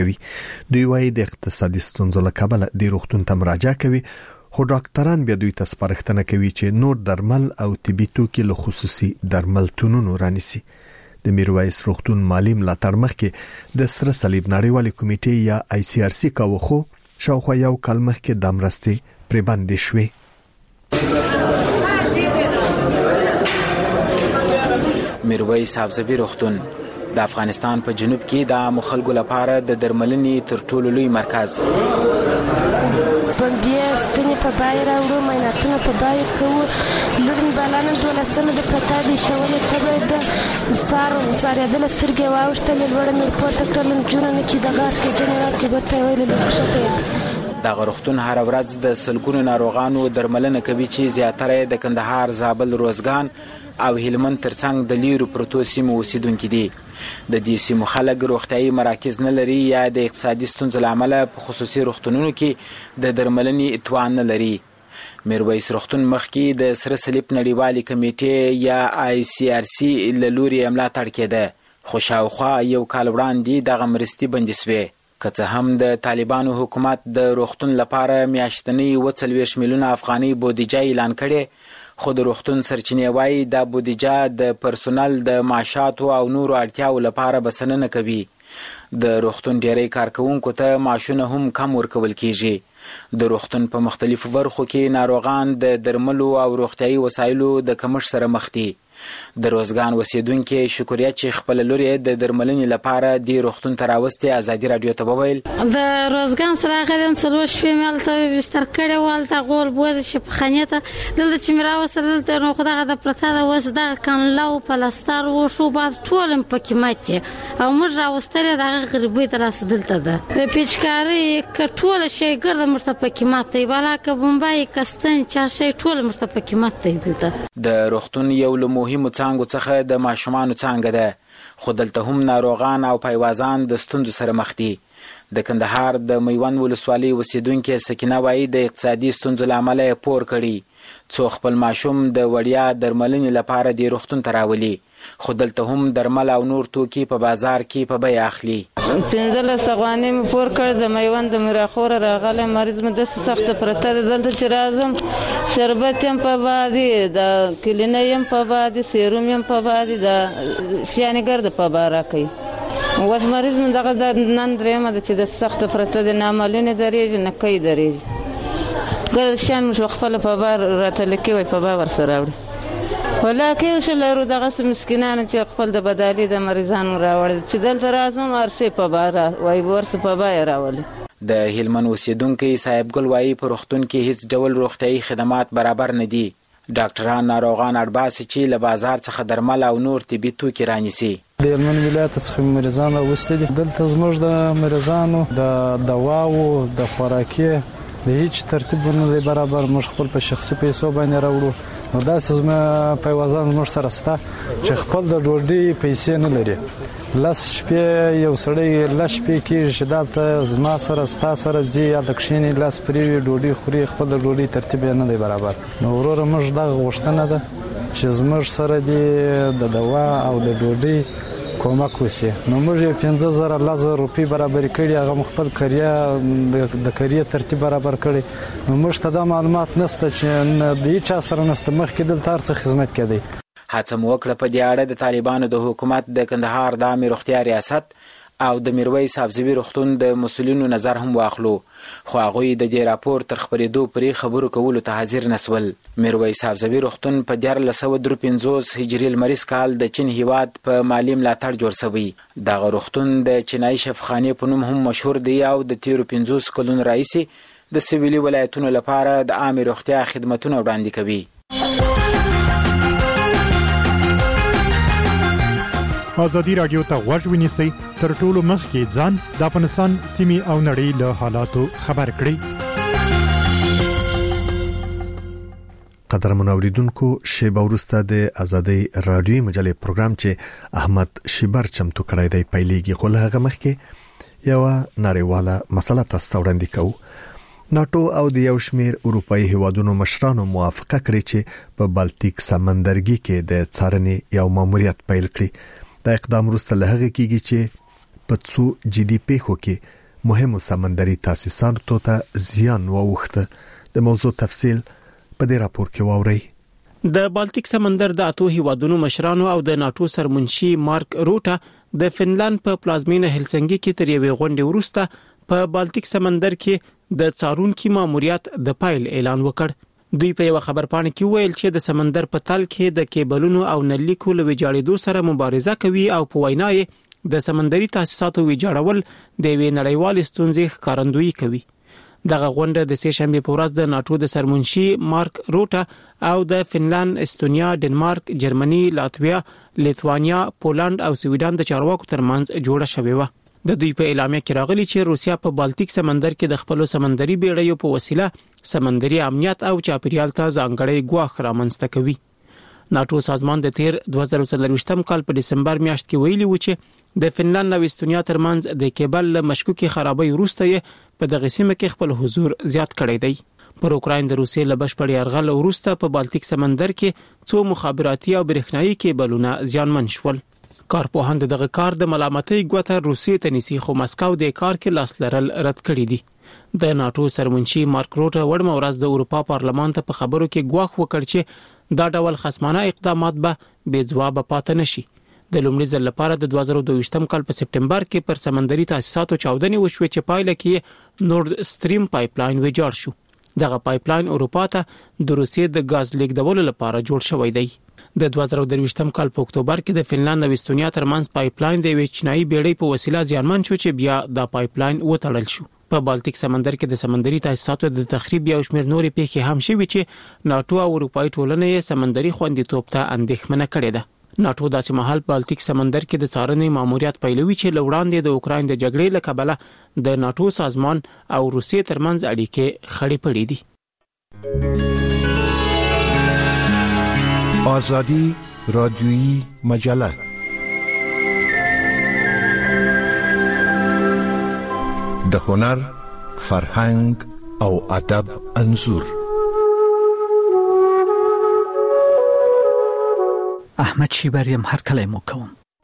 کوي. دوی وايي د اقتصادي ستونزو له کبله د روغتون ته مراجعه کوي، خو ډاکټران بیا دوی ته سپارښتنه کوي چې نور درمل او طبي توکي له خصوصي درملتونونو رانیسي. د میرویس روغتون مالی ملاتړ مخکې د سره صلیب نړیوالې کمیټې یا ICRC کاوه، خو شاوخوا یو کال مخکې د مرستې پرې بندې شوې. میرویس حافظوي روغتون د افغانستان په جنوب کې د عامو خلکو لپاره د درملنې تر ټولو لوی مرکز. بیا ستنې په بای راوړو، معایناتونه په بای کوو، لورم بالانه 12 د پتا دي شولې ته د ساریدل سترګې واوښتلې، لوړه مې پورته کړل، جنونه کې د غاز کې جنرال کې ورته ویل لښته. دغه روغتون هر ورځ د سلګونو ناروغانو درملنه کوي چې زیاتره د کندهار، زابل، روزګان او هلمند ترڅنګ د لیرو پروتو سیمو اوسیدونکي دي. د دې سیمو خلک روغتیايي مراکز نه لري یا د اقتصادي ستونزو له امله په خصوصي روغتونونو کې د درملنې توان نه لري. میرویس روغتون مخکې د سره صلیب نړیوالې کمیټې یا ICRC له لوري ملاتړ کېده، خو شاوخوا یو کال وړاندې دغه مرستې بندې شوې. که څه هم د طالبانو حکومت د روغتون لپاره میاشتنی 40 میلیونه افغاني بودیجه اعلان کړي، خو د روغتون سرچینې وايي دا بودیجه د پرسونل د معاشاتو او نورو اړتیاو لپاره بسنه کوي. د روغتون ډیری کارکونکو ته معاشونه هم کم ورکول کیږي. د روغتون په مختلفو برخو کې ناروغان د درملو او روغتیايي وسایلو د کمښت سره مخ دي. د روزګان اوسیدونکي شکریه چې خپل لوري د درملنې لپاره د روغتون ته راوستي ازادي رادیو ته وویل. د روزګان سره غلم څلور شپې ملته بستر کړي والته غول بوز چې په خانیته دلته چې مراوسته دلته نو خدای د پرتا د وس د کانلو پلاستر و شو بعد ټولم پکې ماته او موږ راوستل د غریبۍ تر دلته ده پیچکاری کټول شي ګرد مرته پکې ماته بالاکه بمبای کستن چارشي ټول مرته پکې ماته دلته. د روغتون یو له مهمو څانګو څخه د ماشومانو څانګه ده، خو دلته هم ناروغان او پایوازان د ستونزو سره مخ دي. د کندهار د میوند ولسوالۍ اوسیدونکې سکینه وايي د اقتصادي ستونزو له امله پور کړي څو خپل ماشوم د وړیا درملنې لپاره د روغتون ته راولي، خو دلته هم درمل او نور توکي په بازار کې په بیه اخلي. 15 افغانۍ مې پور کړ، د میوند د میراخور راغلی مریض مې داسې سخته پرته ده، دلته چې راځم شربت یم په بادي، د کلینه یم په بادي، سیروم یم په بادي، د شیانې ګرد په باره کوي. اوس مریض مې دغه د نن درېیمه ده چې د سخته پرته ده، نه عملونه درېږي نه کوي درېږي، ګرد شیان مې خپله په بار راته لیکي وای په بار ورسره راوړي. ولاکه یو شل لرو دغه مسکینانو چې خپل د بدالي د مریضانو راوړل چې دلته راځم ارشي په بار وای ورس په بار راولي. د هلمند اوسیدونکي صاحب ګل وايي په روغتون کې هیڅ ډول روغتيایي خدمات برابر نه دي. ډاکټران ناروغان اړباسي چې له بازار څخه درمل او نور طبي توکي رانیسي. د هلمند ولایت څخه مریضان راوستي دي، دلته زموږ د مریضانو د دواو د خوراکي د هیڅ ترتیب نه برابر، موږ خپل په شخصي پیسو باندې راوړو. نو دا سزما پیوازان موږ سره ستا چې خپل د ډوډۍ پیسې نه لري، لس شپې یو سړی لس شپې کېږي چې دلته زما سره ستا سره ځي یا د کښېني لاس پرې وي ډوډۍ خوري، خپل د ډوډۍ ترتیب یې نه دی برابر. نو وروره موږ دغه غوښتنه ده چې زموږ سره دې د دوا او د ډوډۍ کومک وشي. نو موږ 15,000 روپۍ برابر کړي، هغه خپل کریه د کریه ترتیب برابر کړي. نو موږ ته دا معلومات نشته چې د هیڅ سره نشته مخکې دلته هر څه خدمت کوي. هڅه مو وکړه په دې اړه د طالبانو د حکومت د کندهار د عامه روغتیا ریاست او د میرویس حافظوي روغتون د مسؤلینو نظر هم واخلو، خو هغه د دې راپور تر خبرېدو پرې خبرو کولو ته حاضر نسول. میرویس حافظوي روغتون په 1953 هجري لمریز کال د چین هیواد په مالی ملاتړ جوړ شوی. دغه روغتون د چینایي شفاخانې په نوم هم مشهور دی او د تیرو 50 کلونو راهیسې د سویلي ولایتونو لپاره د عامه روغتیا خدمتونه وړاندې کوي. ازادي رادیو ته غوږ ونیسئ، تر ټولو مخکې ځان د افغانستان سیمې او نړۍ له حالاتو خبر کړئ. قدرمن اوریدونکو، شیبه وروسته د ازادي رادیو مجلې پروګرام چې احمد شیبر چمتو کړی دی پیلېږي، خو له هغه مخکې یو نړیواله مسله تاسو ته وړاندې کوو. ناتو او د یو شمېر اروپאי هیوادونو مشرانو موافقه کړې چې په بالتیک سمندرګي کې د څارنې یو ماموریت پیل کړي. دا اقدام وروسته له هغه کېږي چې په څو جدي پیښو کې مهمو سمندري تاسیساتو ته زیان واوښته. د موضوع تفصیل په دې راپور کې واورئ. د بالټیک سمندر د اتو هیوادونو مشرانو او د ناتو سرمنشي مارک روټا د فنلند په پلازمینه هلسنګي کې تر یوې غونډې وروسته په بالټیک سمندر کې د څارونکو ماموریت د پایل اعلان وکړ. دوی په یو خبرپاڼه کې ویل چې د سمندر په تل کې د کیبلونو او نلیکو له ویجاړېدو سره مبارزه کوي او په وینا یې د سمندري تاسیساتو ویجاړول د یوې نړیوال ستونزې ښکارندویي کوي. دغه غونډه د سه شنبه په ورځ د ناتو د سرمنشي مارک روټا او د فنلند، استونیا، ډنمارک، جرمني، لاتویا، لیتوانیا، پولند او سویډن د چارواکو ترمنځ جوړه شوې و. د دوی په اعلامیه کې راغلي چې روسیا په بالټیک سمندر کې د خپل سمندري بیړیو په وسیله سمندري امنیت او چاپیریال ته ځانګړی ګواښ رامنځته کوي. ناتو سازمان د تیر 2023م کال په دسمبر میاشت کې ویلي و چې د فنلند او استونیا ترمنځ د کیبل له مشکوکي خرابۍ وروسته یې په دغه سیمه کې خپل حضور زیات کړی دی. پر اوکراین د روسیې له بشپړ یرغل وروسته په بالټیک سمندر کې څو مخابراتي او برېښنایي کیبلونه زیانمن شول. کارپوهان دغه کار د ملامتۍ ګوته روسیې ته نیسي، خو مسکو د کار کې لاس لرل رد کړی دی. د ناتو سرمنشي مارک روټا وړمه ورځ د اروپا پارلمان ته په خبرو کې ګواښ وکړ چې دا ډول خصمانه اقدامات به بې ځوابه پاتې نشي. د لومړي ځل لپاره د 2022م کال په سپټمبر کې پر سمندري تاسیساتو چاودنې وشوې چې پایله کې نورد سټریم پایپلاین ویجاړ شو. دغه پایپلاین اروپا ته د روسیې د غاز لیږدولو لپاره جوړ شوی دی. د 2023م کال په اکتوبر کې د فنلند او استونیا ترمنځ پایپلاین د یوې چینایي بیړۍ په وسیله زیانمن شو چې بیا دا پایپلاین وتړل شو. په بالټیک سمندر کې د سمندري تاسیساتو د تخریب یو شمېر نورې پیښې هم شوي چې ناتو او اروپایي ټولنه یې سمندري خوندیتوب ته اندېښمنه کړې ده. ناتو داسې مهال بالټیک سمندر کې د څارنې ماموریت پیلوي چې لوړاندې د اوکراین د جګړې له کبله د ناتو سازمان او روسیې ترمنځ اړیکې خړې پړې دي. آزادی رادیویی مجله د هنر، فرهنګ او ادب انځور. احمد شیبریم هر کله مو کوم.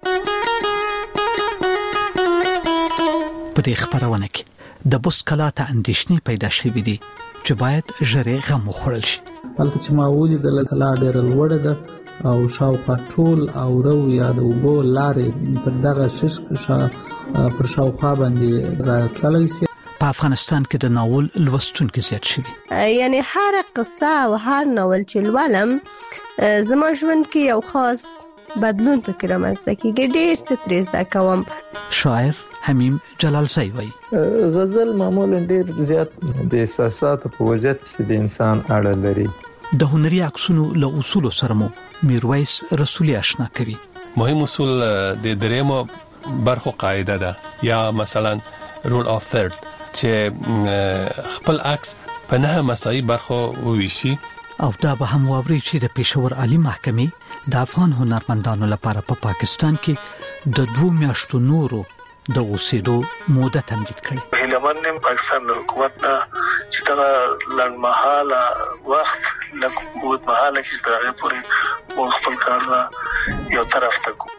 په دې خبرونه کې د بوس کلا ته اندېښنې پیدا شوې دي چې باید ژرې غم وخوړل شي. هلته چې ما ولید د کلا ډېره لوړه ده او شاوخوا ټول او رو یا د اوبو لارې پر دغه شش پر شاوخوا باندې راتللی سي. په افغانستان کې د ناول لوستونکو زیات شوي. یعنی هر قصه او هر ناول چې لولم زما ژوند کې یو خاص بدلون پکې رامنځته کیږي. ډېر څه ترې زده کوم. شاعر حمیم جلالزی وایي غزل معمولا ډېر زیات د احساساتو په وجه چې د انسان اړه لري. د هنري عکسونو له اصولو سره مو میرویس رسولي آشنا کوي. مهم اصول د دریمو برخو قاعده ده یا مثلا رول اف ثرد چې خپل عکس په نه مساوي برخو وویشي. او دا به هم واوري چې د پېښور عالی محکمې د افغان هنرمندانو لپاره په پاکستان کې د 2 میاشتو نورو د اوسېدو موده تمدید کړي. هیلمن پاکستان د حکومت نه چې دا لنډمحاله وخت لکه اوږدمحاله کې د هغه پورې خپل کار یو طرف ته کو.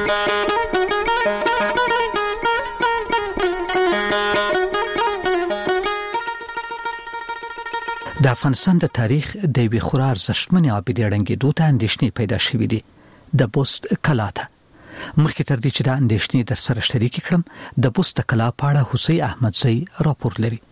د افغانستان د تاریخ د وی خورا ارزښتمنې عابدې ړنګېدو ته اندېښنې پیدا شوې دي. د بوست کلا ته مخکې تر دې چې دا اندېښنې در سره شریک کړم د بوست کلا په اړه حسین احمدزی راپور لري.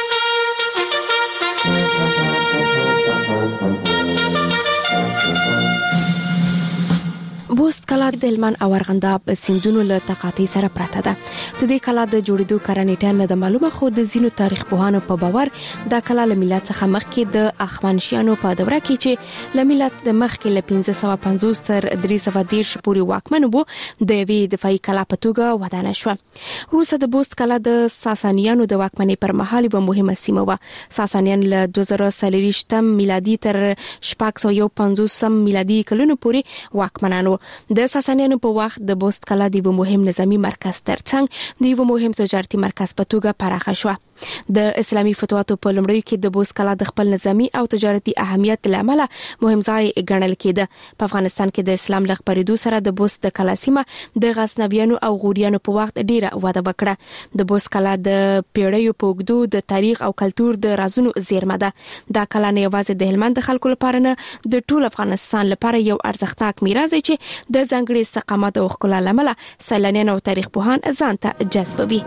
بوست کلا د هلمند او ارغنداب سیندونو له تقاطع سره پراته ده. د دې کلا د جوړېدو کارنیټه نه د معلومه، خو د ځینو تاریخ پوهانو په باور دا کلا له میلاد څخه مخکې د اخوانشیانو په دوره کې چې له میلاد د مخکې له 1550 تر 310 پورې واکمن وو د یوې دفاعي کلا په توګه ودانه شوه. وروسته د بوست کلا د ساسانیانو د واکمنۍ پر مهال یوه مهمه سیمه وه. ساسانیان له 2023 میلادي تر 651 میلادي کلونو پورې واکمنان وو. د ساسانیانو په وخت د بوست کلا د یو مهم نظامی مرکز ترڅنګ د یو مهم تجارتي مرکز په توګه پراخه شو. د اسلامي فتواو په لمړیو کې د بوس کلا د خپل نظامی او تجارتي اهمیت لامل مهم ځای ګڼل کېده. په افغانستان کې د اسلام له خپرېدو سره د بوس د کلا سیمه د غزنویانو او غوریانو په وخت ډیره وده وکړه. د بوس کلا د پیړیو په اوږدو د تاریخ او کلتور د رازونو زیرمه ده. دا کلا نه یوازې د هلمند د خلکو لپاره نه د ټول افغانستان لپاره یو ارزښتناک میراث دی چې د ځانګړي استقامت او ښکلا لامل سیلانیان او تاریخ پوهان ځان ته جذبوي.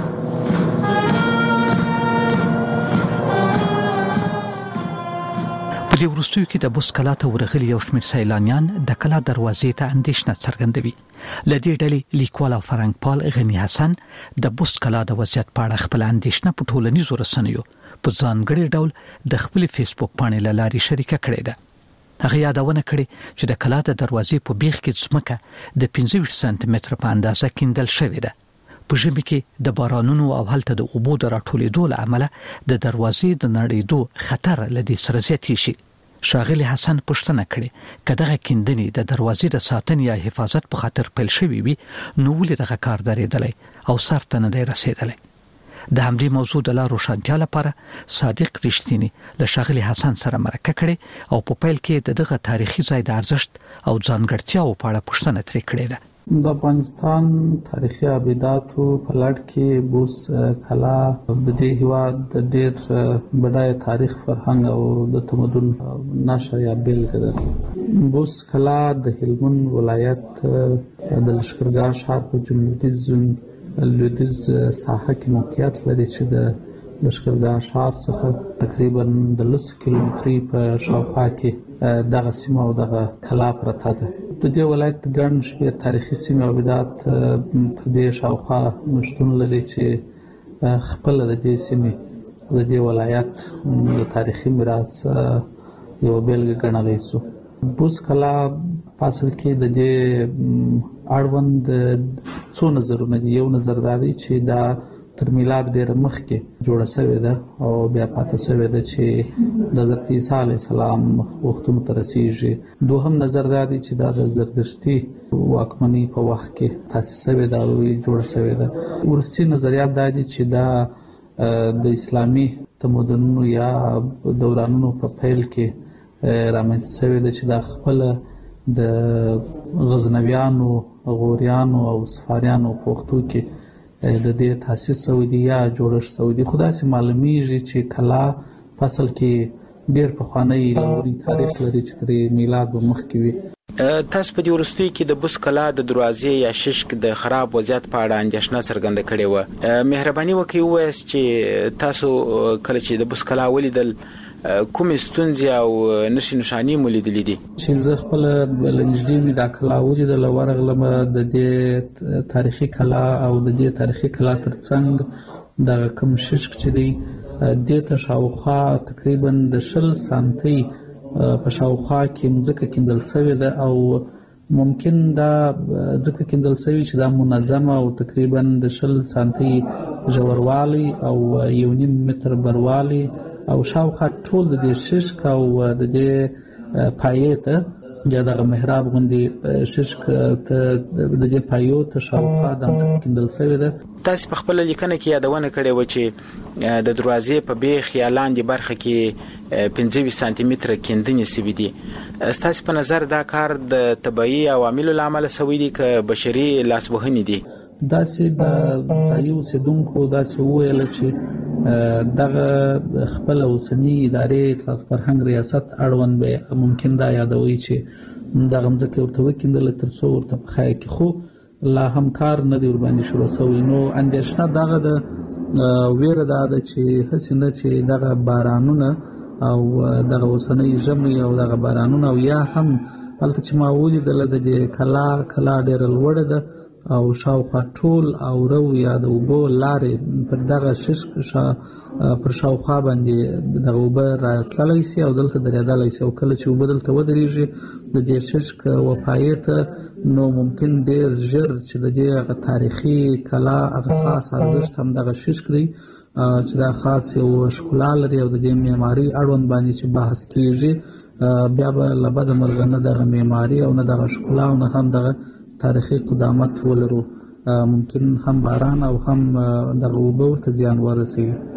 په دې وروستیو کې د بوس کلا ته ورغلي یو شمېر سیلانیان د کلا دروازې ته اندېښنه څرګندوي. له دې ډلې لیکوال او فرهنګپال غنی حسن د بوس کلا د وضعیت په اړه خپل اندېښنه په ټولنیزو رسنیو په ځانګړي ډول د خپل فیسبوک پاڼې له لارې شریکه کړې ده. هغه یادونه کړې چې د کلا د دروازې په بیخ کې ځمکه د 25 سانتي متر په اندازه کیندل شوې ده. په ژمي کې د بارانونو او هلته د اوبو د راټولېدو له امله د دروازې د نړېدو خطر لدې سره زیاتې شي. شاغلی حسن پوښتنه کړې که دغه کیندنې د دروازې د ساتنې یا حفاظت په خاطر پیل شوې وي نو ولې دغه کار درېدلی او سر ته نه دی رسېدلی. د همدې موضوع د لا روښانتیا لپاره صادق رښتینی له شاغلی حسن سره مرکه کړې او په پیل کې د دغه تاریخي ځای د ارزښت او ځانګړتیاو په اړه پوښتنه ترې کړې ده. د افغانستان تاریخي ابداتو په لړ کې بوس کلا د دې هیواد د ډېر بډای تاریخ، فرهنګ او د تمدن نښه یا بیلګه ده. بوس کلا د هلمند ولایت د لښکرګاه ښار په لویدیځ ساحه کې موقعیت لري چې د لښکرګاه ښار څخه تقریبا د 10 کیلومتري په شاوخوا کې دغه سیمه او دغه کلا پرته ده. د دې ولایت ګڼ شمېر تاریخي سیمې او ابدات په دې شاوخوا شتون لري چې خپل د دې سیمې د دې ولایت د تاریخي میراث یو بیلګه ګڼلی سو. بوس کلا په اصل کې د دې اړوند څو نظرونه دي. یو نظر دا دی چې دا تر میلاد ډېر مخکې جوړه شوې ده او بیا پاتې شوې ده چې د حضرت عیسی علیه السلام وختونو ته رسیږي. دوهم نظر دا دی چې دا د زردشتي واکمنۍ په وخت کې تاسیس شوې ده او جوړه شوې ده. وروستي نظریات دا دي چې دا د اسلامي تمدنونو یا دورانونو په پیل کې رامنځته شوې ده چې دا خپل د غزنویانو، غوریانو او صفاریانو په وختو کې د دې تاسیس سعودي یا جوړښت سعودي. خو داسې معلومیږي چې کلا په اصل کې ډېر پخوانی لرغونی تاریخ لري چې تر میلاد مخکې وي. تاسو په دې وروستیو کې د بوس کلا د دروازې یا ششک د خراب وضعیت په اړه اندېښنه څرګنده کړې وه. مهرباني وکړئ ووایاست چې تاسو کله چې د بوس کلا ولیدل کومې ستونزې او نښې نښانې مو لیدلې دي؟ چې زه خپل له نږدې مې دا کلا ولیدله، ورغلم د دې تاریخي کلا او د دې تاریخي کلا ترڅنګ دغه کوم ششک چې دی دې ته شاوخوا تقریبا د 20 سانتي په شاوخوا کې مځکه کیندل شوې ده او ممکن دا ځکه کیندل شوې چې دا منظمه او تقریبا د 20 سانتي ژوروالی او 1.5 متر بروالی او شاوخوا ټول د دې ششک او د دې پایې ته یا دغه محراب غوندې ششک ته د دې پایو ته شاوخوا د ځمکې کیندل شوې ده. تاسو په خپل لیکنه کې یادونه کړې و چې د دروازې په بیخ یا لاندې برخه کې 25 سانتي متر کیندنې شوې دي. ستاسو په نظر دا کار د طبيعي عواملو لامل شوی دی که بشري لاسوهنې دي؟ داسې د ځایي اوسېدونکو داسې وویل چې دغه خپل اوسني ادارې فرهنګ ریاست اړوند به ممکن دا یادوي چې دغه ځکه ورته وکیندل تر څو ورته په خای کې خو لا هم کار نه دی ور باندې شروع شوی. نو اندېښنه دغه د ویره ده چې هڅه نه چې دغه بارانونه او دغه اوسنۍ ژمي او دغه بارانونه او یا هم هلته چې ما ولیدل د کلا ډېر لوړه ده او شاوخوا ټول او رو یا د اوبو لارې پر دغه ششک پر شاوخوا باندې دغه اوبه راتللی سي او دلته درېدلی سي او کله چې اوبه دلته ودرېږي د دې ششک وپایې ته نو ممکن ډېر ژر چې د دې هغه تاریخي کلا هغه خاص ارزښت هم دغه ششک دی چې دا خاص یو ښکلا لري او د دې معماري اړوند باندې چې بحث کېږي بیا به له بده مرغه نه دغه معماري او نه دغه ښکلا او نه هم دغه تاریخي قدامت ولرو. ممکن هم باران او هم دغه اوبه ورته زیان ورسوي.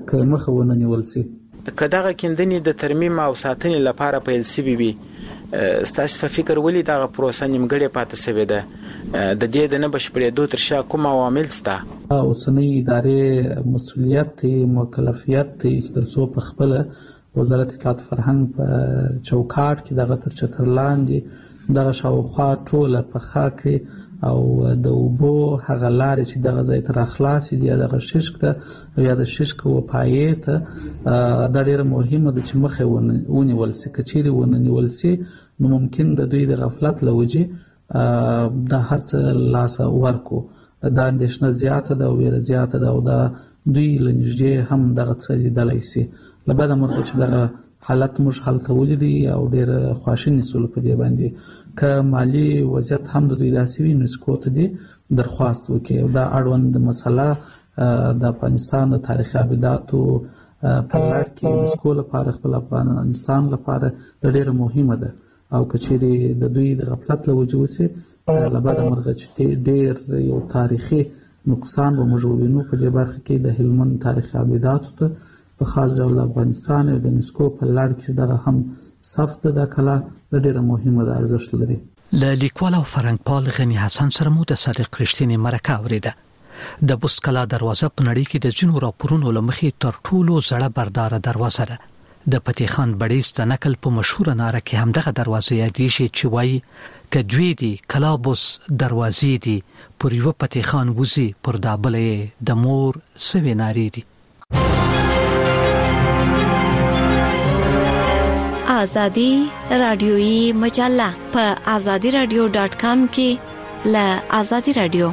که مخه ونه نیول شي. که دغه کیندنې د ترمیم او ساتنې لپاره پیل شوي وي، ستاسو په فکر ولې دغه پروسه نیمګړې پاتې شوې ده؟ د دې د نه بشپړېدو تر شا کوم عوامل شته؟ اوسنۍ ادارې مسؤلیت مکلفیت تر څو په خپل وزارت اطلاعات فرهنګ په چوکاټ کې دغه تر چتر لاندې دغه شاوخوا ټوله په خاکي او د اوبو هغه لارې چې دغه ځای تر اخلاص دي دغه ششک ته یا د ششک و پایې ته د ډېر مهمه د چې مخه ونیول سي. کچېری ونیول سي نو ممکن د دوی د غفلت لوجه د هرڅ لاس ورکو د اندېښنه زیاته ده او ویره زیاته ده او د دوی لنجې هم دغه څه لیدلای سي. لبدا مرغه چې دغه حالت موږ حالت ولیدي او ډېر خواشینی سول په دې باندې که مالی وضعیت هم د دوی داسې وي نو سکوت دي درخواست وکړي. دا اړوند مسله د افغانستان د تاریخي ابداتو په لړ کې مسکو لپاره خپل افغانستان لپاره ډېر مهمه ده او کچېری د دوی د غفلت لوجه وسی لبدا مرغه چې ډېر یو تاریخي نقصان به موږ وینو په دې برخه کې د هلمند تاریخي ابداتو ته په خاص ډول افغانستان او د مسکو په لړ کې دغه هم صفت د کلا ډېر مهمه ده ارزښت لري. له لیکوال او فرهنګپال غنی حسن سره مو د صادق رښتینی مرکه اوریده. د بست کلا دروازه په نړۍ کې د جنو راپورونو لمخې تر ټولو زړه بردار دروازه ده. د پتی خان بړیس د نقل په مشهور ناره کې هم دغه دروازه یادېږي چې وایي کجوی دی کلابوس دروازې دی پر یو پتی خان وزي پر دابلې د مور سوي ناری دی. آزادی رادیویی مجله په azadiradio.com کې له آزادی رادیو.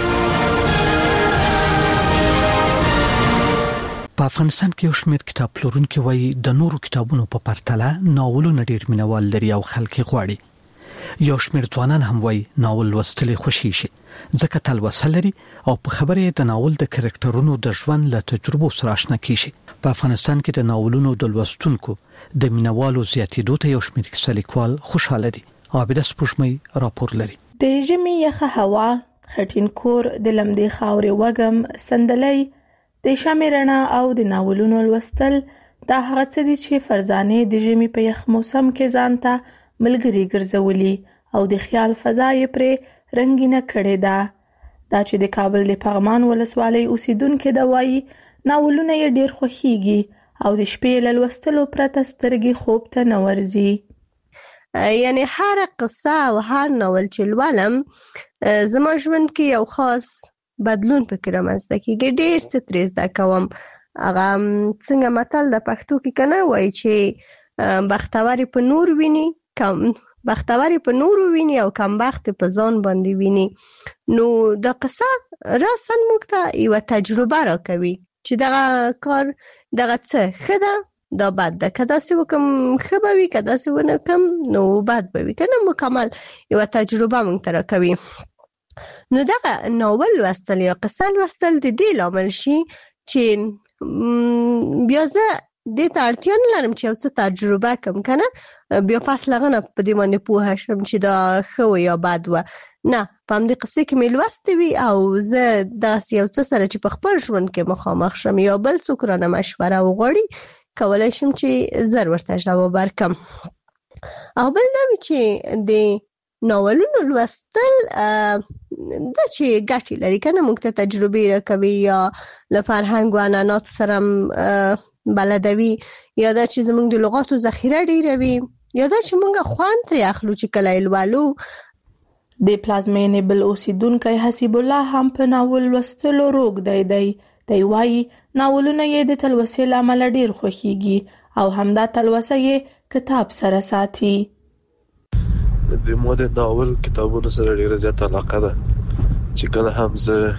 په افغانستان کې یو شمېر کتاب پلورونکي وایي د نورو کتابونو په پرتله ناولونه ډېر مینوال لري او خلک غواړي. یو شمېر ځوانان هم وایي ناول لوستل خوشي شي ځکه تلوسه لري او په خبره د ناول د کرکټرونو د ژوند له تجربو سره آشنا کیږي. په افغانستان کې د ناولونو د لوستونکو د مینوالو زیاتېدو ته یو شمېر کیسه لیکوال خوشاله دي. عابده سپوږمۍ راپور لري. د ژمي یخه هوا، خټین کور، د لمدې خاورې وږم، سندلۍ، د شمع رڼا او د ناولونو لوستل دا هغه څه دي چې فرزانه د ژمي په یخ موسم کې ځان ته ملګری ګرځولي او د خیال فضا یې پرې رنگینه کړې ده. دا چې د کابل د پغمان ولسوالۍ اوسیدونکو د وایي ناولونه یې ډېر خوښیږي او د شپې له لوستلو پرته سترګې خوب ته نه ورځي. یعنی هر قصه او هر ناول چې لولم زما ژوند کې یو خاص بدلون پکې رامنځته کیږي. ډېر څه ترې زده کوم. هغه څنګه متل د پښتو کې کنه وایي چې بختوري په نور ویني بختوري په نورو ویني او کم بخت په ځان باندې ویني. نو د قصه راسن موږ ته یو تجربه راکوي چې دغه کار دغه څه ښه ده دا بد ده، که داسې وکم ښه به وي، که داسې ونه کم نو بد به وي، که نه مکمل یو تجربه موږ ته راکوي. نو دغه ناول لوستل یا قصه لوستل د دې لامل شي چې بیا زه دې ته اړتیا نه لرم چې یو څه تجربه کم کنه بیا پس لغنه په دې باندې پوه شم چې دا ښه و یا بد و. نه، په همدې قصې کې مې لوستې وي او زه داسې یو څه سره چې په خپل ژوند کې مخامخ شم یا بل څوک رانه مشوره وغواړي کولی شم چې زر ورته ځواب ورکړم. او بل دا وي چې د ناولونو لوستل دا چې ګټې لري که نه موږ ته تجربې راکوي یا له فرهنګ و عنعناتو سره بلدوي یا دا چې زموږ د لغاتو ذخیره ډېروي یا دا چې موږ خوند ترې اخلو چې کله یې لولو. د پلازمینې بل اوسیدونکی حسیب الله هم په ناول لوستلو روږدی دی. دی وایي ناولونه یې د تلوسې له امله ډېر خوښیږي او همدا تلوسه یې کتاب سره ساتي. د مو د ناول کتابونو سره ډېره زیاته علاقه ده چې کله هم زه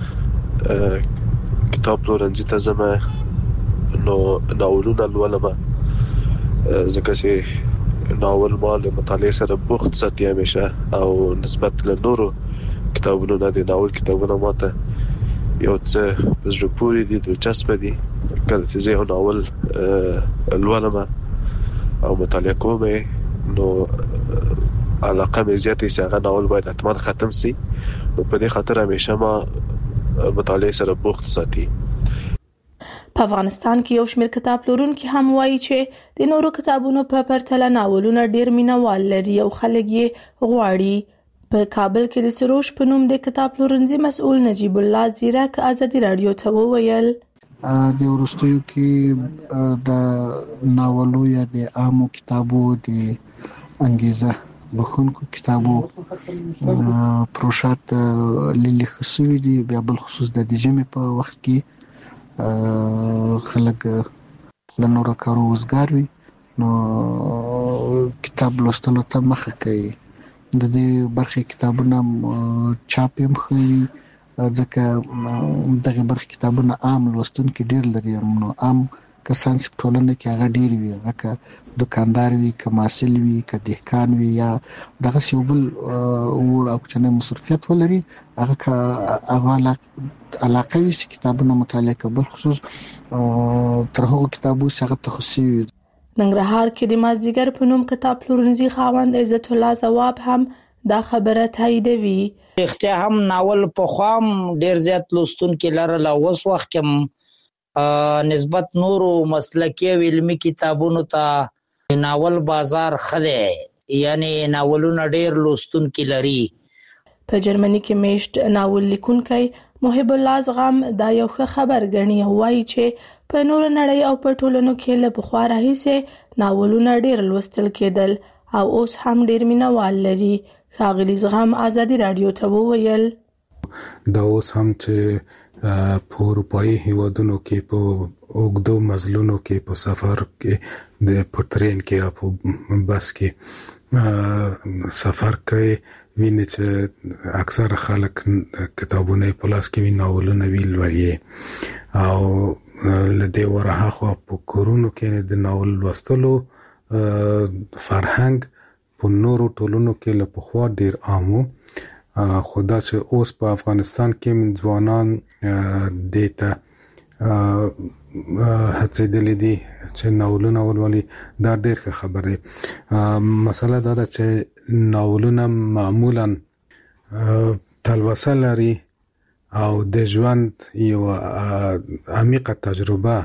کتاب پلورنځي ته ځم نو ناولونه لولم ځکه چې ناول ما له مطالعې سره بوخت ساتي همیشه او نسبت له نورو کتابونو نه د ناول کتابونه ماته یو څه په زړه پورې دي، دلچسپه دي. کله چې زه یو ناول لولم او مطالعه کوم نو علاقه مې زیاتې چې هغه ناول باید حتما ختم سي، نو په دې خاطر همیشه ما مطالعه سره بوخت ساتي. په افغانستان کې یو شمېر کتاب پلورونکي هم وایي چې د نورو کتابونو په پرتله ناولونه ډېر مینوال لري او خلک یې غواړي. په کابل کې د سروش په نوم د کتاب پلورنځي مسؤل نجیب الله زیرک ازادي رادیو ته وویل د ورستیو کې د ناولو یا د عامو کتابو د انګیزه بخونکو کتابو پروشات لیلی خصوصي دي. بیا بل خصوص د جمعې په وخت کې خلک له نورو کارو وزګار وي نو کتاب لوستلو ته مخه کوي. د دې برخې کتابونه چاپ هم کوي ځکه دغه برخې کتابونه عام لوستونکي ډېر لري. نو عام کسان چې ټولنه کې هغه ډېر وي، هغه دکاندار وي، که محصل وي، که دهقان وي، یا دغه یو بل وړ او کوچنی مصرفیت ولري، هغه علاقه وي چې کتابونه مطالعه کوي. بل خصوص تر هغو کتابو چې هغه تخصصي وي. ننګرهار کې د مازدیګر په نوم کتاب پلورنځي خاوند عزت الله ثواب هم دا خبره تاییدوي. اختیا هم ناول په خوام ډیر زیات لوستونکي لرل. اوس وخت کې نسبت نورو مسلکی او علمی کتابونو ته ناول بازار خده، یعنی ناولونه ډیر لوستونکي لري. په جرمني کې میشت ناول لیکونکی محب الله زغم دا یو ښه خبر ګڼي او وایي چې په نور نړۍ او په ټولنو کې له پخوا راهیسې ناولونه ډیر لوستل کېدل او اوس هم ډیر مینوال لري. ښاغلي زغم ازادي رادیو ته وویل دا اوس هم چې په اروپایي هیوادونو کې په اوږدو مزلونو کې په سفر کې د پټرین کې یا په بس کې سفر کوي، ویني چې اکثر خلک کتابونه په لاس کې وي، ناولونه وی لولي او لدې ورها خو په کورونو کې د ناول لوستلو فرهنګ په نورو ټولنو کې له پخوا ډیر عامو. خدا چې اوس په افغانستان کې ځوانان دیتا هڅېدلې دي چې ناولونه ولولي، دا ډېر ښه خبره ده. مسله دا ده چې ناولونه معمولا تلوسه لري او د ژوند یو عمیقه تجربه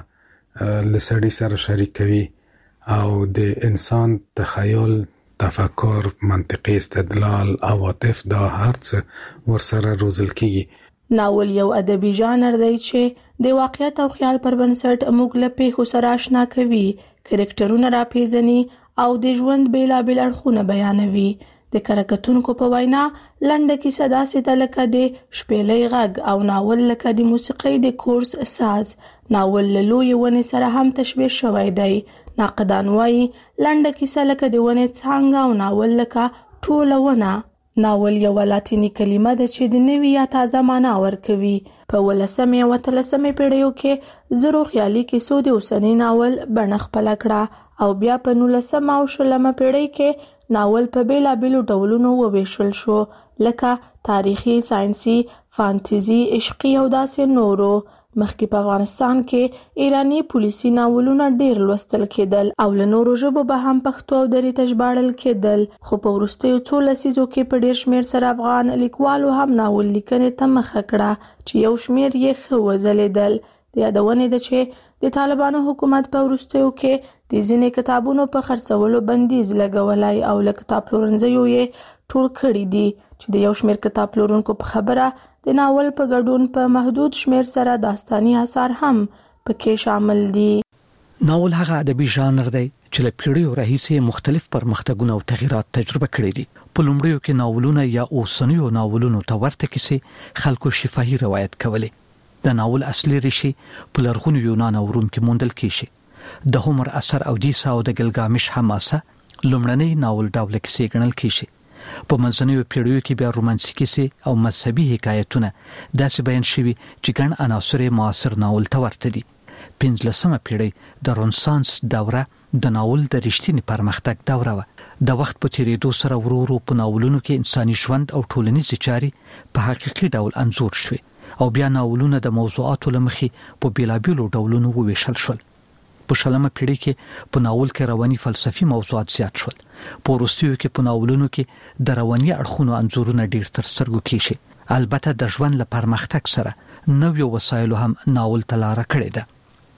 لسړي سره شریکوي او د انسان تخیل، تفکر، منطقي استدلال، عواطف، دا هرڅه ورسره روزل کیږي. ناول یو ادبي ژانر دی چې د واقعیت او خیال پر بنسټ موږ له پیښو سره آشنا کوي، کرکټرونه راپیژني او د ژوند بیلابیل اړخونه بیانوي. د کارکتونکو په وینا لنډه کیسه داسې ده لکه د شپېلۍ غږ او ناول لکه د موسیقۍ د کورس ساز. ناول له لویې ونې سره هم تشبیه شوی دی. ناقدان وایي لنډه کیسه لکه د ونې څانګه او ناول لکه ټوله ونه. ناول یو لاتینی کلمه ده چې د نوې یا تازه معنا ورکوي. په 18مې او 13مې پیړیو کې زرو خیالي کیسو د اوسنی ناول بڼه خپله کړه او بیا په 19مه او 20مه پیړۍ کې ناول په بیلابیلو ډولونو وویشل شو لکه تاریخي، ساینسي، فانتزي، عشقي او داسې نورو. مخکې په افغانستان کې ایرانی پولیسي ناولونه ډیر لوستل کېدل او له نورو ژبو به هم پښتو او دري ته ژباړل کېدل، خو په وروستیو څو لسیزو کې په ډیر شمیر سره افغان لیکوالو هم ناول لیکنې ته مخه کړه چې یو شمیر یې ښه وځلیدل. د یادونې ده چې د طالبانو حکومت په وروستیو کې د ځینې کتابونو په خرڅولو بندیز لګولای او له کتاب پلورنځیو یې ټول کړي دي چې د یو شمیر کتاب پلورونکو په خبره د ناول په ګډون په محدود شمیر سره داستاني آثار هم پکې شامل دي. ناول هغه ادبي ژانر دی چې له پیړیو راهیسې مختلف پرمختګونه او تغیرات تجربه کړي دي. په لومړیو کې ناولونه یا اوسنیو ناولونو ته ورته کیسې خلکو شفاهي روایت کولې. د ناول اصلي ریښې په لرغونو یونان او روم کې موندل کیږي. د هومر اثر اودیسه او د ګلګامش حماسه لومړنۍ ناول ډول کیسې ګڼل کیږي. په منځنیو پیړیو کې بیا رومانسي کیسې او مذهبي حکایتونه داسې بیان شوي چې ګڼ عناصر معاصر ناول ته ورته دي. 15مه پیړۍ د رنسانس دوره د ناول د رښتینی پرمختګ دوره وه. د وخت په تیریدو سره ورو ورو په ناولونو کې انساني ژوند او ټولنیزې چارې په حقیقي ډول انځور شوې او بیا ناولونه د موضوعاتو له مخې په بیلابیلو ډولونو وویشل شول. په 20مه پیړۍ کې په ناول کې رواني فلسفي موضوعات زیات شول. په وروستیو کې په ناولونو کې د رواني اړخونو انځورونه ډیر تر سترګو کیږي. البته د ژوند له پرمختګ سره نویو وسایلو هم ناول ته لاره کړې ده.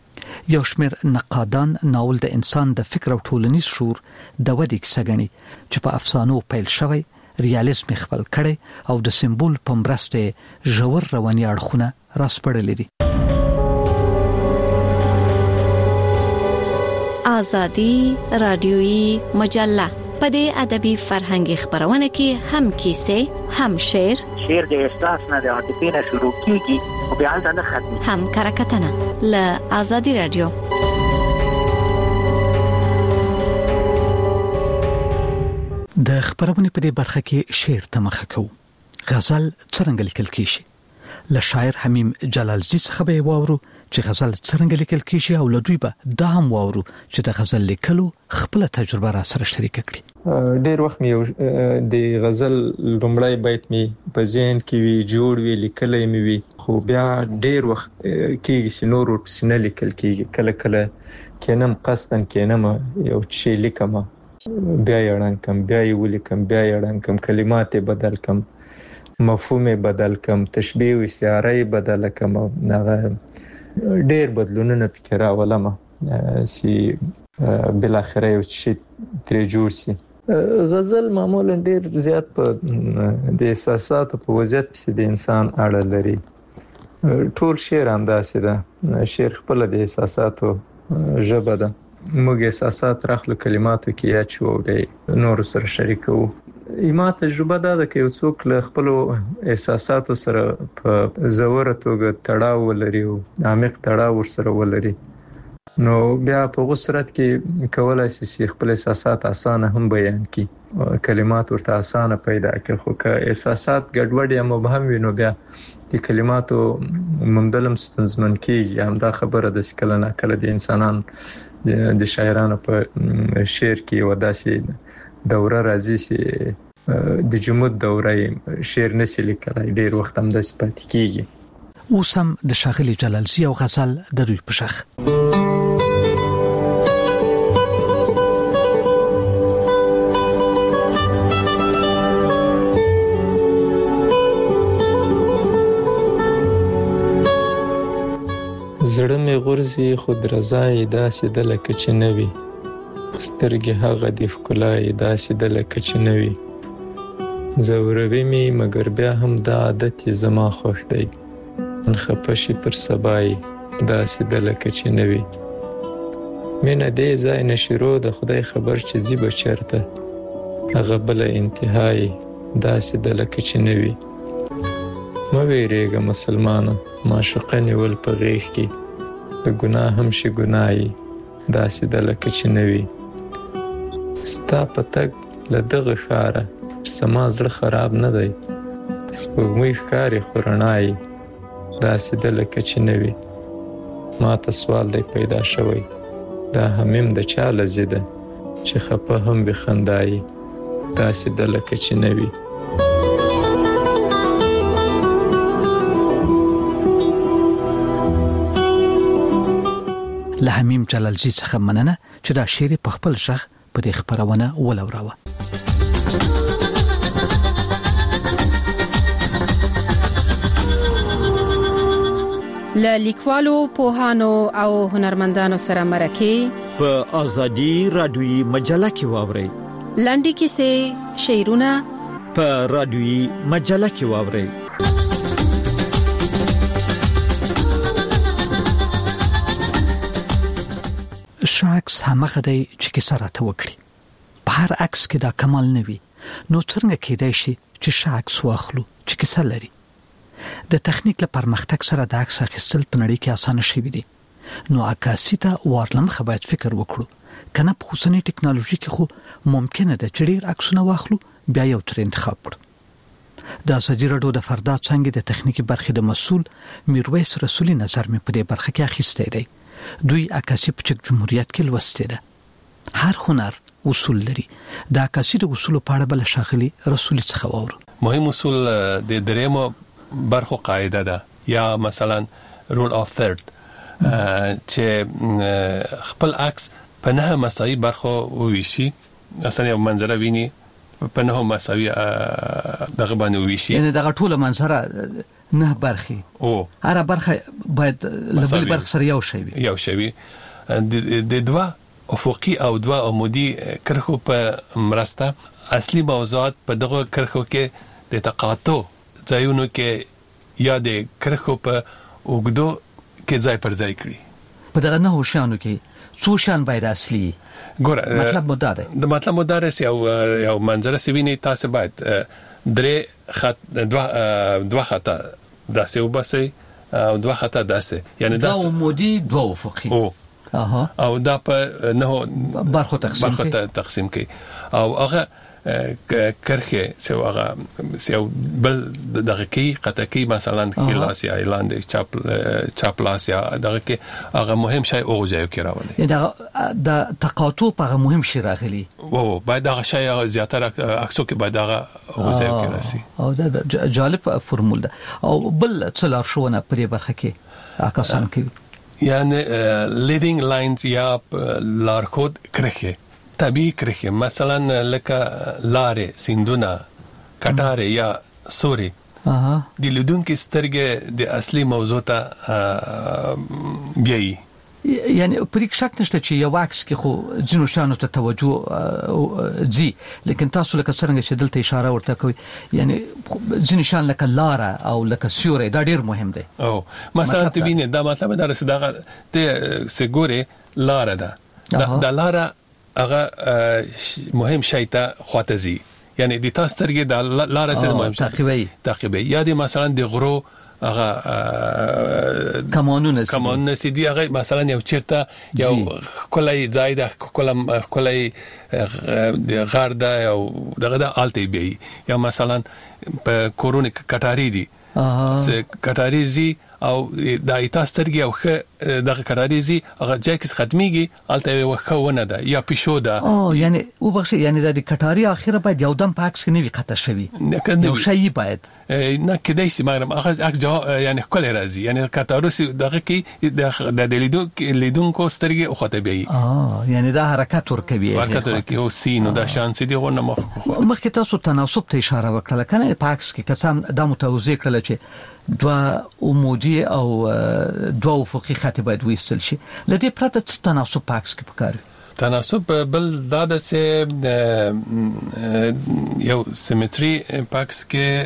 یو شمېر نقادان ناول د انسان د فکر او ټولنیز شعور د ودې کیسه ګڼي چې په افسانو پیل شوی، ریالیزم خپل کړي او د سمبول په مرسته ژور رواني اړخونه راسپړلې دي. آزادی رادیویی مجله په دې ادبي فرهنګي خبرونه کې هم کیسې، هم شعر د احساس نه د عاطفې نه شروع کیږي او بیا نه ختمي، هم کرکټنه ل آزادی رادیو. د خبرونه په دې برخه کې شعر ته مخه کوو. غزل څنګه لیکل کیږي؟ له شاعر حمیم جلالزی څخه به واورو چې غزل څنګه لیکل کیږي او له دوی به دا هم واورو چې د غزل لیکلو خپل تجربه را سره شریک کړي. ډېر وخت مې د غزل لومړی بیت مې په ذهن کې وی جوړ وی لیکلې مې وی، خو بیا ډېر وخت کېږي چې نور ورپسې نه لیکل کېږي. کله کله کینم قصدن کینم یو شی لیکم، بیا یې اړنکم، بیا یې ولیکم، بیا یې اړنکم، کلمات یې بدل کم، مفهوم یې بدل کم، تشبیه او استعاره یې بدل کم. هغه ډېر بدلونونه پکې راولم چې بل اخر یو شی ترې جوړ شي. غزل معمولا ډېر زیات په د احساساتو په وضعیت پسې د انسان اړه لري. ټول شعر همداسې ده، شعر خپل د احساساتو ژبه ده. موږ احساسات راخلو کلماتو کې یا چې نور سره شریکو. ایما تجربه ده چې یو څوک له خپل احساساتو سره په زوره توګه تړاو ولري او عمیق تړاو ورسره ولري، نو بیا په غوسرت کې کولای شي خپل احساسات اسانه هم بیان کړي، کلمات ورته اسانه پیدا کړي. خو که احساسات ګډوډ یا مبهم وي نو بیا د کلماتو موندلم ستونزمن کېږي. همدا خبره د کله نه کله د انسانانو د شاعرانو په شعر کې وداسي دوره راځي چې د جمود دوره شعر نشي لیکلای، ډېر وخت هم داسې پاتې کېږي. اوس هم د ښاغلي جلالزی او غزل د دوی په شخ زړه مې غورځي خود رضای داسې د لکه چې نوي، سترګې هغه د ښکلای داسې د لکه چې نوي، زوروي مې مګر بیا هم دا عادت زما خوښ دی، من خفه شي پر سبای داسې د لکه چې نوي. مینه دې ځای نه شروع د خدای خبر چې ځي به چېرته، هغه بله انتهای داسې د لکه چې نوي. مه ویرېږه مسلمانه، معشوقه نیول په غېږ کې، د ګناه هم شي ګنایي داسې د لکه چې نوي. ستا په تګ له دغه ښاره زما زړه خراب نه دی، سپوږمۍ ښکاري خو رڼا یې داسې د لکه چې نوي. ما ته سوال دی پیدا شوی، دا همیم د چا لذي ده چې خپه هم به خندایي داسې د لکه چې نوي. له حمیم جلالزی څخه مننه چې دا شعر په خپل ژغ په دې خبرونه ولوراوه. له لیکوالو، پوهانو او هنرمندانو سره مرکه په آزادی رادیویی مجله کې واورئ. لنډې کیسې، شعرونه په رادیویی مجله کې واورئ. شاکس همغه دی چې کیسه راته وکړي. په هر عکس کې دا کمال نه وي، نو څنګه کېدای شي چې شاکس واخلو چې کیسه لري؟ د تخنیک له پرمختګ سره د عکس اخیستل په نړۍ کې اسانه شوي دي، نو عکاسي ته ورلمخه باید فکر وکړو. کنه په اوسنۍ ټکنالوژي کې خو ممکنه ده چې ډېر عکسونه واخلو بیا یو تر انتخاب کړو. د ازادي راډیو د فردا څنګه د تخنیکی برخې د مسؤل میرویس رسولي نظر مې په دې برخه کې اخیستی دی. دوی عکاسي په چک جمهوریت کې لوستې ده. هر هنر اصول لري. د عکاسي د اصول په اړه بل شاغلي رسولي څخه وورو. مهم اصول د درېمو برخو قاعده ده، یا مثلا رول اف ثرد، چې خپل عکس په نه مساوي برخو وویشي. مثلا یو منظره ویني په نه مساوي دغه باندې ویشي یعنی دغه ټول منظره نه برخي او هر برخه باید لبل برخه سره یو شوی د دوا افقي او دوا عمودي کرخو په مرسته اصلي موضوعات په دغه کرخو کې د تقاطع ځایونو کې یا د کرخو په وګدو کې ځای پر ځای کړی په دغه نه هوښیانو کې څو شان باید اصلي ګوره مطلب مدار د مطلب مدارس یو منظره سویني تاسو باید درې خط دوا خطا داسې وبسي او دوا خطا داسې یعنی دا عمودي دوا افقي او دا په نه برخو تقسیم کی او هغه کرخه سو هغه سو بل دغه کی قطکی مثلا خلاص یا ایلاند چاپلاس یا دغه کی هغه مهم شی او ځای کې راولي دا د تقاطع په مهم شی راغلي او باید هغه شی زیاتره اکسو کې باید هغه او ځای کې راسي او دا جالب فرمول ده او بل څلور شونه پرې برخه کې اکاسان کې یعنی لیدینگ لاینز یا لارخود کرخه طبیعی کرخه مثلا لکه لارې سیندونه کټاره یا سوري د لیدونکو سترګې د اصلي موضوع ته بیاي یعنی پرې شک نشته چې یو عکس کې خو ځینو شانو ته توجه زی لیکن تاسو لکه څنګه چې دلته اشاره ورته کوي یعنی ځینو شان لکه لاره او لکه سیوري دا ډیر مهم دی او مثلا تبینه دا مطلب دا رسیدغه ته سګوري لاره ده دا لاره هغه مهم شی ته خواتزي یعنی د تاسو ترګه د لاره سره مهم تعقیبي یا د مثلا د غرو هغه کمانونه سیدی هغه مثلا یو چیرته یو کولای ځای ده کولای غرده او دغه د الټي بي یا مثلا په کورونه کټاری دي کټاری زی او د ایتاسترګي او دغه کټاریزي هغه جاکس ختميږي الته وخونه ده یا پښو ده یعنی او بخښ یعنی د کټاری اخیره باید یو دم پاکس کې نه وي قطه شوی یو شی باید نه کدی سي مګرم هغه عکس یعنی کول راځي یعنی کټاروسی دغه کې د لیدونکو سترګي او خطبي یعنی دا حرکت ورکوي او سینو دا شان سي دیونه مخکې تاسو تناسب ته اشاره وکړه کنه پاکس کې کسان د متوازی کړل چې دوا عمودي او دوا افقي خط باید وېستل شي لدې پرته تناسب پاکس کې پکاري تناسب بل دا د یو سیمټري پاکس کې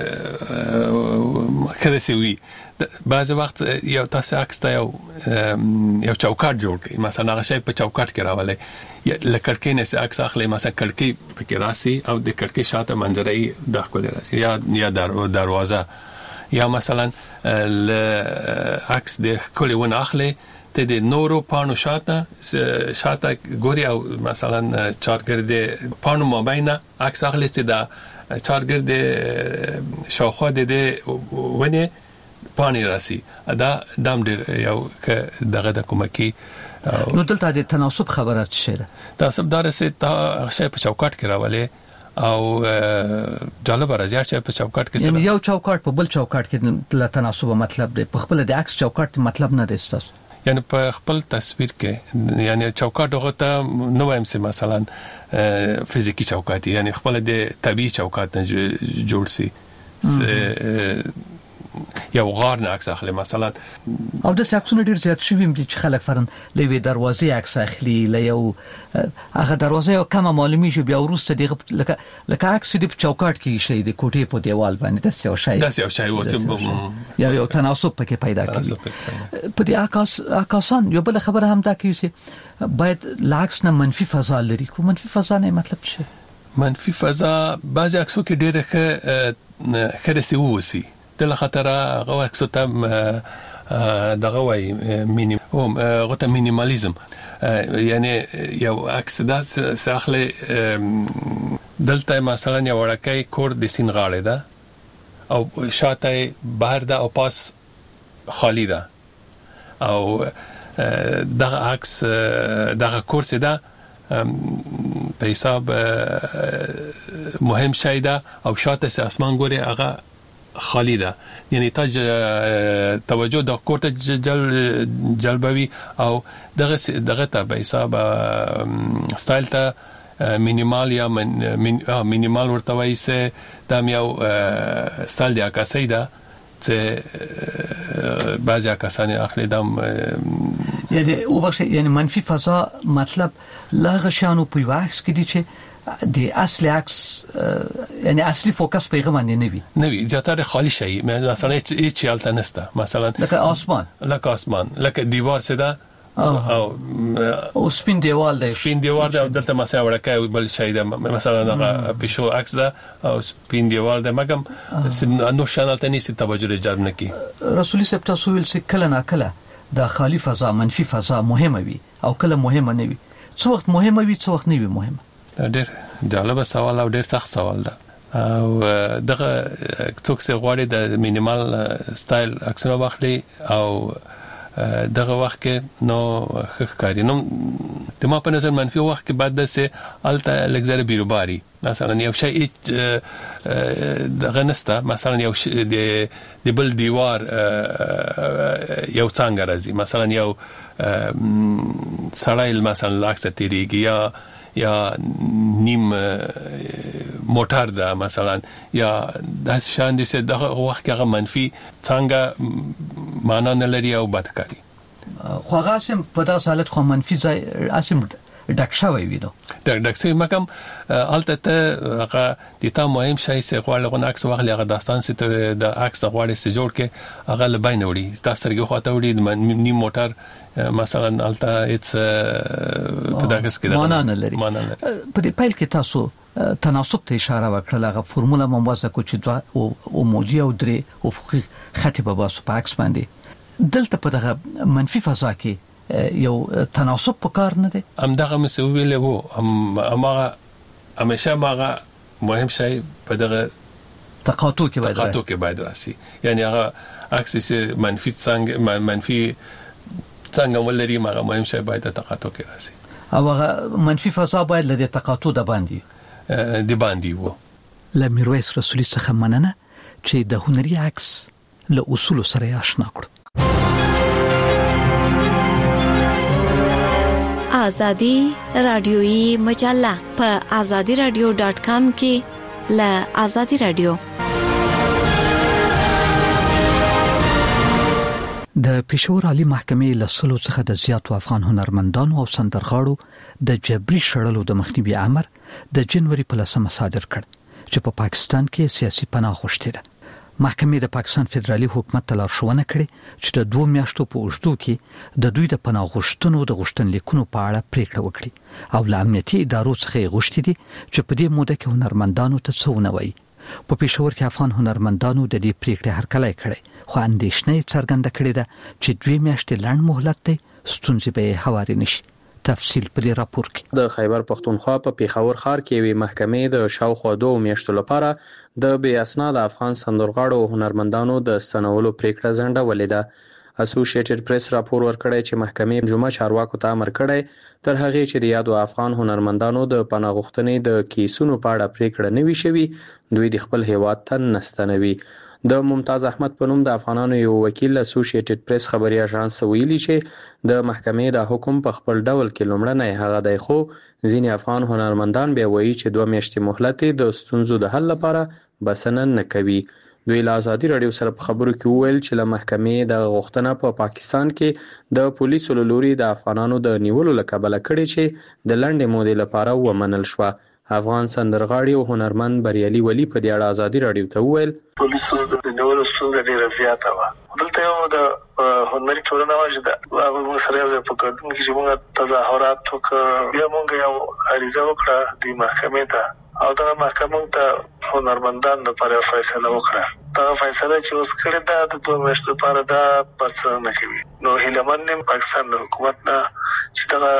خره سوي بعض وخت یو تاسو عکس ته یو چوکاټ جوړ کړئ مثلا هغه شی په چوکاټ کې راولي لکړکې نه سه عکس اخلي مثلا کړکۍ پکې راسي او د کړکۍ شاته منظرې داخله راسي یا دروازه یا مثلا عکس د کلی ونه اخلي ته د نورو پانو شاته ګوري او مثلا چارګرد پانو مابینا عکس اخلي چې دا چارګرد شاوخوا د ونه پانی راسي دا دام یو دغه د کومکی نو دلته د تناسب خبره شته تناسب دار سه تا شی په چوکاټ کې راولي او جالب راځي چې په چوکاټ کې یعنی یو چوکاټ په بل چوکاټ کې د تناسب مطلب دی په خپل د عکس چوکاټ مطلب نه دی ستاسو یعنی په خپل تصویر کې یعنی چوکاټ هغه ته نو وایم سي مثلا فزیکی چوکاټ یعنی خپل د طبيعي چوکاټ نه جوړ سي یو غار نه عکس اخلي مثلا او د ساکسونه ډیر زیات شوی دي چې خلک فرن لوي دروازې عکس اخلي ليو هغه دروازه یو کومه معلومي شي بیا ورسته دی لکه عکس دی په چوکاټ کې شي د کوټې په دیوال باندې داسې یو شی یو تناسب پکې پیدا کوي په دې عکاسان یو بل خبره هم دا کوي چې باید لاکس نه منفي فضا لري کو منفي فضا نه مطلب څه منفي فضا بعضی عکسو کې ډیره خرسي ووسی د خطر هغه عکسو ته دغه وای مینیمالیزم یعنی یو عکس دا ساخله دلته مثلا یو ورکه کور د سین غاړه ده او شاته بهر ده او پاس خالی ده او دغه عکس دغه کورس ده په حساب مهم شی ده او شاته سه اسمان ګوري هغه خالی ده یعنی توجه د کوټه جلبوي او دغه ته به حساب سټایل ته مینیمال یا مینیمال ورته وایي چې دا یو سال دی عکاسي ده چې بعضی کسان اخلي دم یعنی او بخش یعنی منفي فضا مطلب لا غشانو په واکس کې دي چې د اصلي عکس یعنی اصلي فوکس په غمانه نه وي زیاتره خالی شي مثلا هیڅ حالت نشته مثلا لکه اسمان لکه دیوار سده او سپین دیوال دی او دلته مثلا ورکه بل شي ده مثلا هغه پښو عکس ده او سپین دیوال ده مګم نو شانل ته نيسي توجه جلب نکي رسولي صاحب تاسو ویل چې کله نه کله د خالی فضا منفي فضا مهمه وي او کله مهمه نه وي څو وخت مهمه وي څو وخت نه وي مهمه ډېر جالب سوال او ډېر سخت سوال ده او دغه څوک چې غواړي د مینیمال سټایل عکسونه واخلي او دغه وخت کې نو ښکاری نو د ما په نظر منفي وخت کې بعد سه الته لګزر بیروباري مثلا یو شی دغه نسته مثلا یو د بل دیوار یو څنګه راځي مثلا یو سړی مثلا لاکس تیریږي یا نیم موټر ده مثلا یا د شان دي چې دغه وخت کې منفي څنګه معنا نه لري او بدکاري خو هغه سم په تاسو حالت خو منفي ځای اسم ډک شوی وي نو ډک شوی مکم الته هغه د تا مهم شي چې غواړي عکس واخلي هغه داستان چې د عکس غواړي چې جوړ کې هغه لباین وړي تاسو سره خواته وړي نیم موټر مثلا الته ایت په دغه کې معنا نه لري په دې پایل کې تاسو تناسب ته اشاره وکړه هغه فرموله موازه کو چې دوه او موجي او درې افقي خط په باسو په عکس باندې دلته په دغه منفي فضا کې یو تناسب په کار نه دی هم دغه مسویل وو هغه همیشه ماغه مهم شي په دغه تقاطع کې باید راسي یعنی هغه عکس منفي څنګه ولري ماغه مهم شي باید تقاطع کې راسي او هغه منفي فضا باید له تقاطع د باندې وو لمیرویس رسولي څخه مننه چې د هنري عکس له اصول سره آشنا کړ آزادی رادیویی مجله په azadiradio.com کې له آزادی رادیو د پېښور عالی محکمې له سلو څخه د زیاتو افغان هنرمندانو او سندرغاړو د جبري شړلو د مخنیوي امر د جنوري په 10 صادر کړ چې په پاکستان کې سیاسي پناه غوښتې ده محکمې د پاکستان فدرالي حکومت ته لارښوونه کړې چې د 2 میاشتو په اوږدو کې د دوی د پناه غوښتنو د غوښتنلیکونو په اړه پریکړه وکړي او له امنیتي ادارو څخه غوښتي دي چې په دې موده کې هنرمندانو ته څه ونه وایي په پېښور کې افغان هنرمندانو د دې پریکړې هرکلی کړی خو اندېښنه څرګنده کړې ده چې 2 میاشتې لنډ مهلت دی ستونزې به هواري نشي تفصیل په دې راپور کې د خیبر پښتونخوا په پیښور ښار کې وی محکمې د شاوخوا 2 میاشتو لپاره د بې اسناد افغان سندرغاړو او هنرمندانو د ستنولو پریکړه ځنډولې ده اسوسییټډ پریس راپور ورکړی چې محکمې جمعه چارواکو ته امر کړی تر هغه چې د یادو افغان هنرمندانو د پناه غوښتنې د کیسونو په اړه پریکړه نوي شوي دوی د خپل هیواد ته نستنوي د ممتاز احمد په نوم د افغانانو یو وکیل اسوسییټډ پریس خبري اژانس ویلي چې د محکمې د حکم په خپل ډول کې لومړنی هغه دی خو ځینې افغان هنرمندان بیا وایي چې 2 میاشتې مهلت د ستونزو د حل لپاره بسنه نه کوي دوی له آزادي رادیو سره په خبرو کې وویل چې له محکمې د غوښتنه په پاکستان کې د پولیسو لوري د افغانانو د نیولو لکبله کړي چې د لنډې مودې لپاره ومنل شو افغان سندرغاړي او هنرمند بریالي ولی په دې اړه آزادي رادیو ته وویل پولیسو د نیولو ستونزه ډیره زیاته وه دلته یو د هنري ټولنه واجب ده هغه موږ سره یو ځای په ګډون کې چې موږ تظاهرات وکړو بیا موږ یو عریضه وکړه د محکمې ته او دا محکمه ته هنرمندان لپاره فیصله وکړه دا فیصله چې اوس کړې ده د 2 میاشتو لپاره دا بس نه کوي نو هیلمن پاکستان د حکومت نه چې دا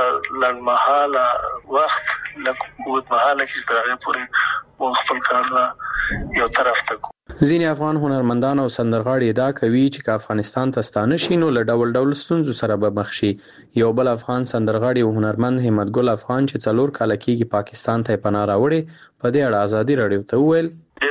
لنډمهاله وخت لکه مهاله کې ستاره پورې خپل کارونه یو طرف ته ځینې افغان هنرمندان او سندرغاړي ادعا کوي چې افغانستان ته ستانه شي نو له ډول ډول ستونزو سره به مخ شي یو بل افغان سندرغاړي او هنرمند همت ګل افغان چې 4 کال کېږي پاکستان ته پناه راوړي په دې اړه آزادي رادیو ته وویل ډېر ښه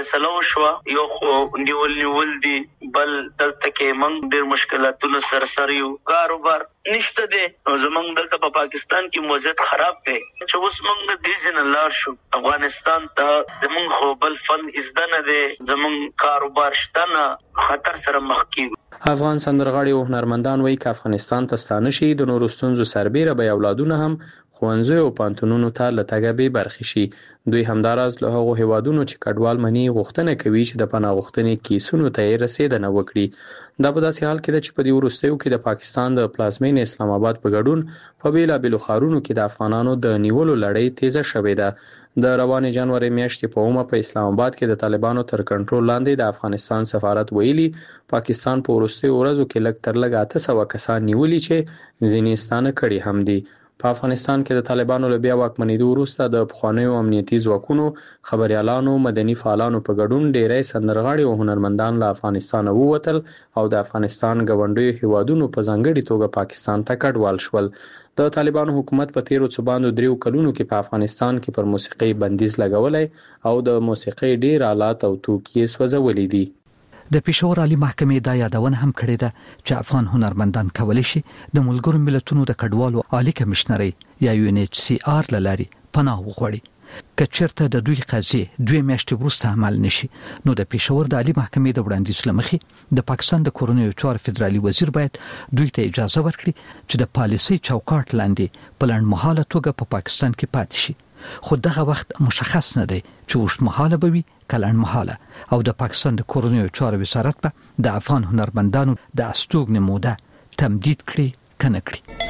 فیصله وشو یو خو نیول دي بل دلته کې موږ ډېر مشکلاتونو سره یو کاروبار نشته دي زمونږ دلته په پاکستان کې وضعیت خراب دی چې اوس موږ د دې ځین الله شو افغانستان ته زمونږ خو بل فن ازده نه دی زمونږ کاروبار شته نه خطر سره مخ کیږو. افغان سندرغاړي او هنرمندان وایي چې افغانستان ته ستانه شي د نورو ستونزو سربېره به اولادونه هم ښوونځیو او پوهنتونونو ته له تګه بې برخې شي. دوی همداراز له هغو هیوادونو چې کډوال مني غوښتنه کوي چې د پناه غوښتنې کیسونو ته یې رسېدنه وکړي. دا په داسې حال کې ده چې په دې وروستیو کې د پاکستان د پلازمین اسلام آباد په ګډون په بېلابېلو ښارونو کې د افغانانو د نیولو لړۍ تیزه شوې ده. د روانې جنوري میاشتې په اومه په اسلام آباد کې د طالبانو تر کنټرول لاندې د افغانستان سفارت ویلي پاکستان په وروستیو ورځو کې لږ تر لږه 800 کسان نیولي چې ځینې ستانه کړي هم دي. په افغانستان کې د طالبانو له بیا واکمنېدو وروسته د پخوانیو امنیتي ځواکونو خبريالانو مدني فعالانو په ګډون ډېری سندرغاړي او هنرمندان له افغانستانه ووتل او د افغانستان ګاونډیو هیوادونو په ځانګړي توګه پاکستان ته کډوال شول. د طالبانو حکومت په تیرو څو باندې 3 کلونو کې په افغانستان کې پر موسیقي بندیز لګولای او د موسیقي ډیر آلات او توکي سوځولې دي. د پېښور عالی محکمې دا یادونه هم کړې ده چې افغان هنرمندان کولی شي د ملګرو ملتونو د کډوالو عالی کمشنري یا UNHCR لاري پناه وغواړي. که چېرته د دوی قضیې 2 میاشتې وروسته عمل نشي نو د پېښور د عالی محکمې د وړاندیز لمخې د پاکستان د کورنیو چارو فدرالي وزیر باید دوی ته اجازه ورکړي چې د پالیسي چوکاټ لاندې په لنډمهاله توګه په پاکستان کې پاتې شي. خو دغه وخت مشخص نه دی چې اوږدمهاله به وي که لنډمهاله او د پاکستان د کورنیو چارو وزارت به د افغان هنرمندانو د استوګنې موده تمدید کړي که نه کړي.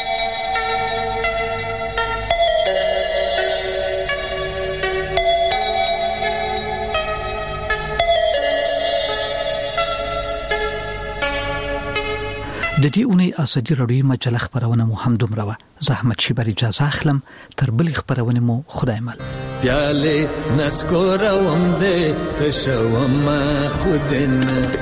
د دې اونۍ اسدي رادیوي مجله خبرونه مو هم دومره وه. زحمت شي بر اجازه اخلم تر بلې خبرونه مو خدای مل. پیاله نسکوروم دې تشوم خودن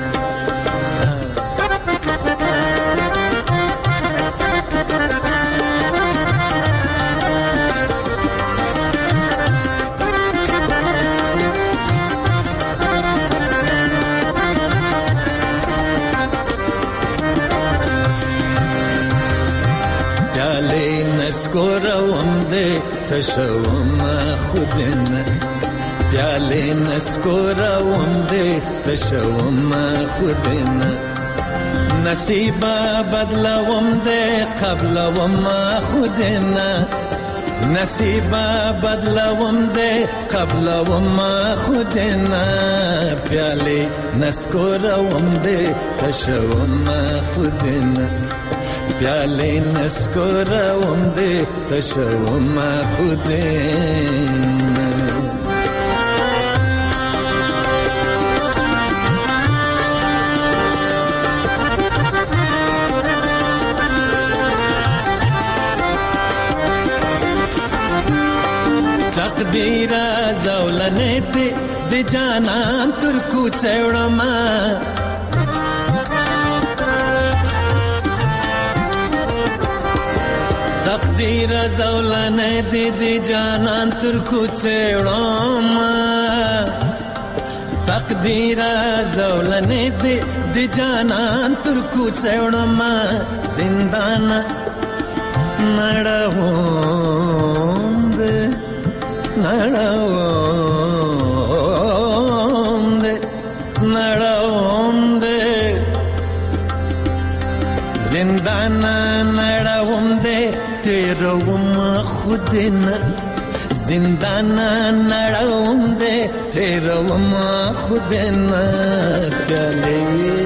نسکوروم دې تشوم خودن پیاله نسکوروم دې تشوم خودن نصیب بدلوم دې قبلوم خودن نصیب بدلوم دې قبلوم خودن پیاله نسکوروم دې تشوم خودن پیاله نسکوروم دې تشوم خودن. تقدیر زولنه دې د جانان تر کوڅه وړم تقدیر زولنه دې جانان تر کوڅه وړم تقدیر زولنه دې جانان تر کوڅه وړم زندان نړوم دې زندان نړوم دې تیروم خودن زندان نړوم دې تیروم خودن پیاله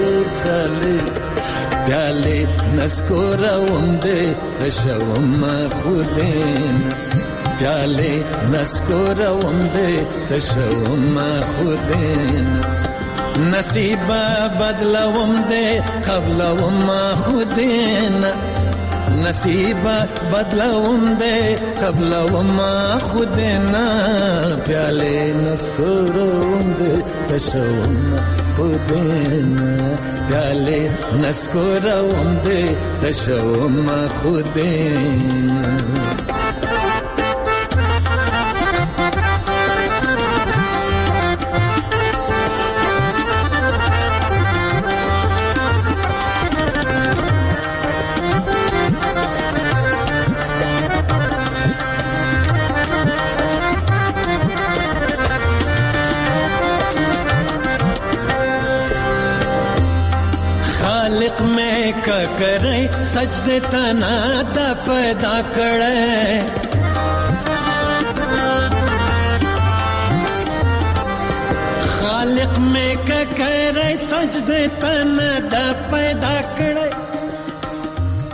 پیاله نسکوروم دې تشوم خودن پیاله نسکوروم دې تشوم خودن نصیب بدلوم دې قبلوم خودن نصیب بدلوم دې قبلوم خودن پیاله نسکوروم دې تشوم خودن پیاله نسکوروم دې تشوم خودن. کرے سجدے تنا دا پیدا کړه خالق میں کرے سجدے تنا دا پیدا کړه